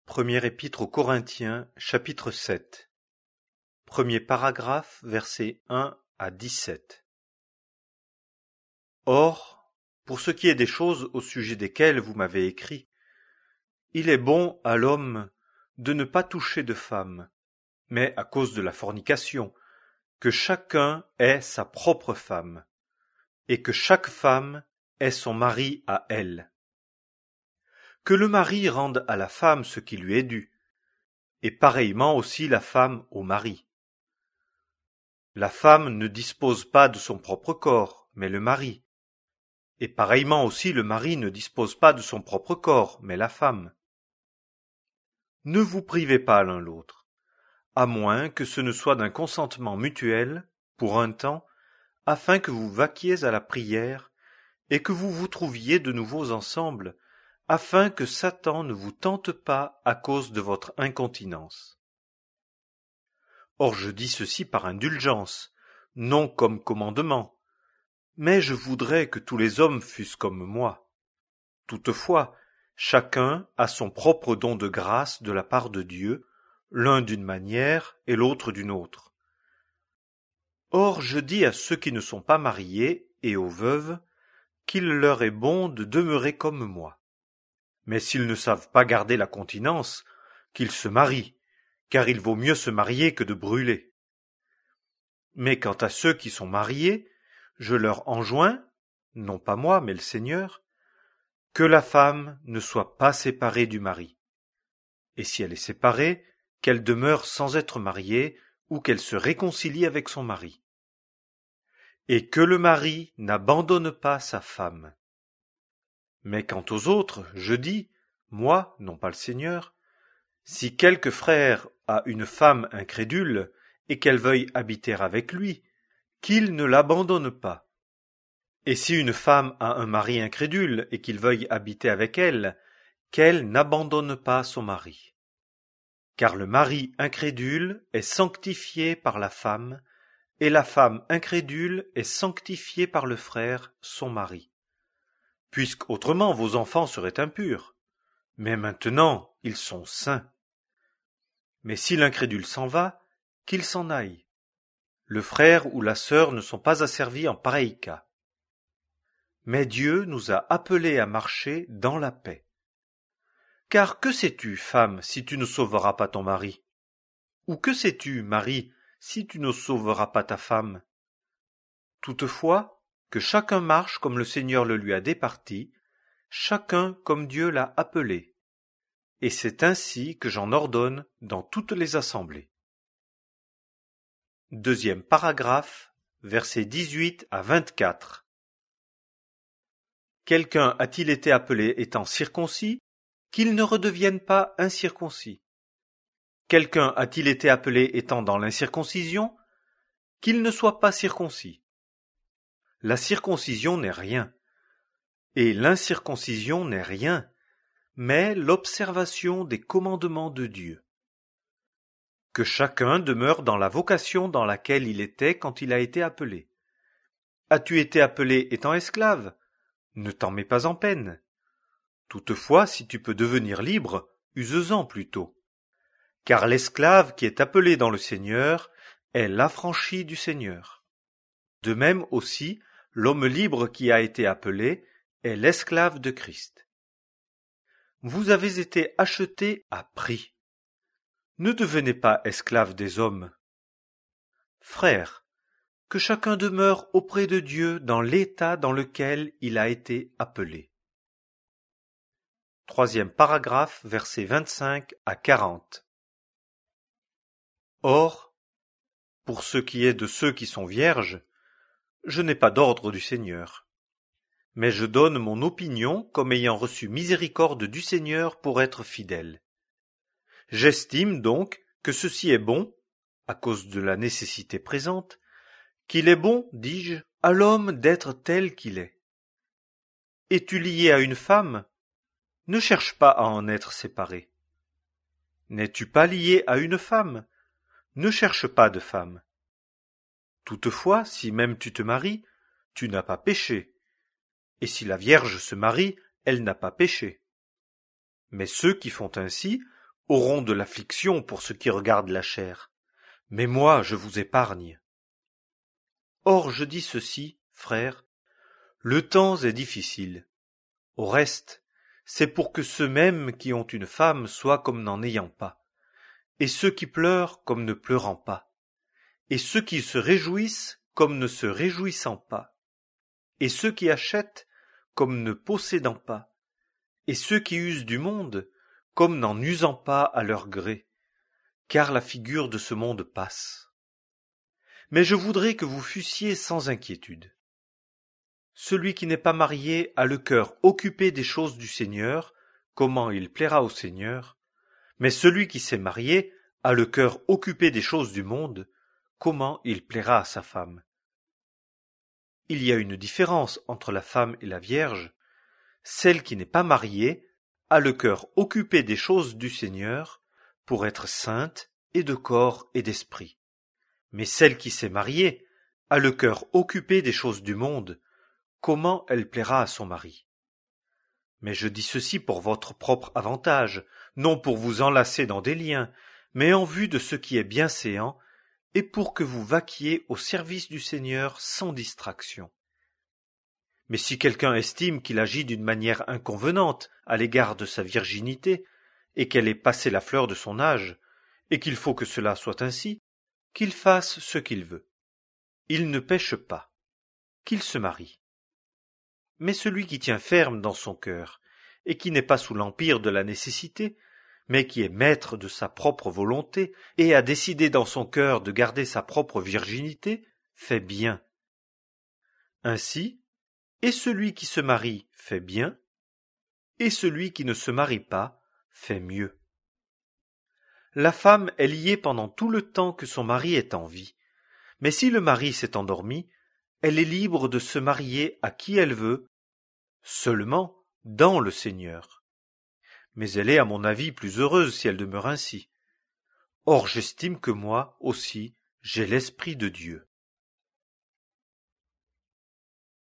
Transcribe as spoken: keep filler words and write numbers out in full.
Première épître aux Corinthiens, chapitre sept. Premier paragraphe, versets un à dix-sept. Or, pour ce qui est des choses au sujet desquelles vous m'avez écrit, il est bon à l'homme de ne pas toucher de femme, mais à cause de la fornication, que chacun ait sa propre femme, et que chaque femme ait son mari à elle. Que le mari rende à la femme ce qui lui est dû, et pareillement aussi la femme au mari. La femme ne dispose pas de son propre corps, mais le mari. Et pareillement aussi le mari ne dispose pas de son propre corps, mais la femme. Ne vous privez pas l'un l'autre, à moins que ce ne soit d'un consentement mutuel, pour un temps, afin que vous vaquiez à la prière, et que vous vous trouviez de nouveau ensemble, afin que Satan ne vous tente pas à cause de votre incontinence. Or je dis ceci par indulgence, non comme commandement, mais je voudrais que tous les hommes fussent comme moi. Toutefois, chacun a son propre don de grâce de la part de Dieu, l'un d'une manière et l'autre d'une autre. Or je dis à ceux qui ne sont pas mariés et aux veuves, qu'il leur est bon de demeurer comme moi. Mais s'ils ne savent pas garder la continence, qu'ils se marient, car il vaut mieux se marier que de brûler. Mais quant à ceux qui sont mariés, je leur enjoins, non pas moi, mais le Seigneur, que la femme ne soit pas séparée du mari. Et si elle est séparée, qu'elle demeure sans être mariée, ou qu'elle se réconcilie avec son mari. Et que le mari n'abandonne pas sa femme. Mais quant aux autres, je dis, moi, non pas le Seigneur, si quelque frère a une femme incrédule, et qu'elle veuille habiter avec lui, qu'il ne l'abandonne pas. Et si une femme a un mari incrédule, et qu'il veuille habiter avec elle, qu'elle n'abandonne pas son mari. Car le mari incrédule est sanctifié par la femme, et la femme incrédule est sanctifiée par le frère, son mari. Puisqu'autrement vos enfants seraient impurs, mais maintenant ils sont saints. Mais si l'incrédule s'en va, qu'il s'en aille. Le frère ou la sœur ne sont pas asservis en pareil cas. Mais Dieu nous a appelés à marcher dans la paix. Car que sais-tu, femme, si tu ne sauveras pas ton mari? Ou que sais-tu, mari, si tu ne sauveras pas ta femme? Toutefois, que chacun marche comme le Seigneur le lui a départi, chacun comme Dieu l'a appelé. Et c'est ainsi que j'en ordonne dans toutes les assemblées. Deuxième paragraphe, versets dix-huit à vingt-quatre. Quelqu'un a-t-il été appelé étant circoncis, qu'il ne redevienne pas incirconcis? Quelqu'un a-t-il été appelé étant dans l'incirconcision, qu'il ne soit pas circoncis? La circoncision n'est rien, et l'incirconcision n'est rien, mais l'observation des commandements de Dieu. Que chacun demeure dans la vocation dans laquelle il était quand il a été appelé. As-tu été appelé étant esclave? Ne t'en mets pas en peine. Toutefois, si tu peux devenir libre, use-en plutôt. Car l'esclave qui est appelé dans le Seigneur est l'affranchi du Seigneur. De même aussi, l'homme libre qui a été appelé est l'esclave de Christ. Vous avez été achetés à prix. Ne devenez pas esclaves des hommes. Frères, que chacun demeure auprès de Dieu dans l'état dans lequel il a été appelé. Troisième paragraphe, versets vingt-cinq à quarante. Or, pour ce qui est de ceux qui sont vierges, je n'ai pas d'ordre du Seigneur. Mais je donne mon opinion comme ayant reçu miséricorde du Seigneur pour être fidèle. J'estime donc que ceci est bon, à cause de la nécessité présente, qu'il est bon, dis-je, à l'homme d'être tel qu'il est. Es-tu lié à une femme? Ne cherche pas à en être séparé. N'es-tu pas lié à une femme? Ne cherche pas de femme. Toutefois, si même tu te maries, tu n'as pas péché. Et si la Vierge se marie, elle n'a pas péché. Mais ceux qui font ainsi auront de l'affliction pour ce qui regarde la chair, mais moi je vous épargne. Or je dis ceci, frères, le temps est difficile. Au reste, c'est pour que ceux mêmes qui ont une femme soient comme n'en ayant pas, et ceux qui pleurent comme ne pleurant pas, et ceux qui se réjouissent comme ne se réjouissant pas, et ceux qui achètent comme ne possédant pas, et ceux qui usent du monde comme n'en usant pas à leur gré, car la figure de ce monde passe. Mais je voudrais que vous fussiez sans inquiétude. Celui qui n'est pas marié a le cœur occupé des choses du Seigneur, comment il plaira au Seigneur, mais celui qui s'est marié a le cœur occupé des choses du monde, comment il plaira à sa femme. Il y a une différence entre la femme et la vierge. Celle qui n'est pas mariée a le cœur occupé des choses du Seigneur pour être sainte et de corps et d'esprit. Mais celle qui s'est mariée a le cœur occupé des choses du monde, comment elle plaira à son mari. Mais je dis ceci pour votre propre avantage, non pour vous enlacer dans des liens, mais en vue de ce qui est bienséant, et pour que vous vaquiez au service du Seigneur sans distraction. Mais si quelqu'un estime qu'il agit d'une manière inconvenante à l'égard de sa virginité, et qu'elle ait passé la fleur de son âge, et qu'il faut que cela soit ainsi, qu'il fasse ce qu'il veut. Il ne pêche pas, qu'il se marie. Mais celui qui tient ferme dans son cœur, et qui n'est pas sous l'empire de la nécessité, mais qui est maître de sa propre volonté, et a décidé dans son cœur de garder sa propre virginité, fait bien. Ainsi, et celui qui se marie fait bien, et celui qui ne se marie pas fait mieux. La femme est liée pendant tout le temps que son mari est en vie, mais si le mari s'est endormi, elle est libre de se marier à qui elle veut, seulement dans le Seigneur. Mais elle est à mon avis plus heureuse si elle demeure ainsi. Or j'estime que moi aussi j'ai l'Esprit de Dieu.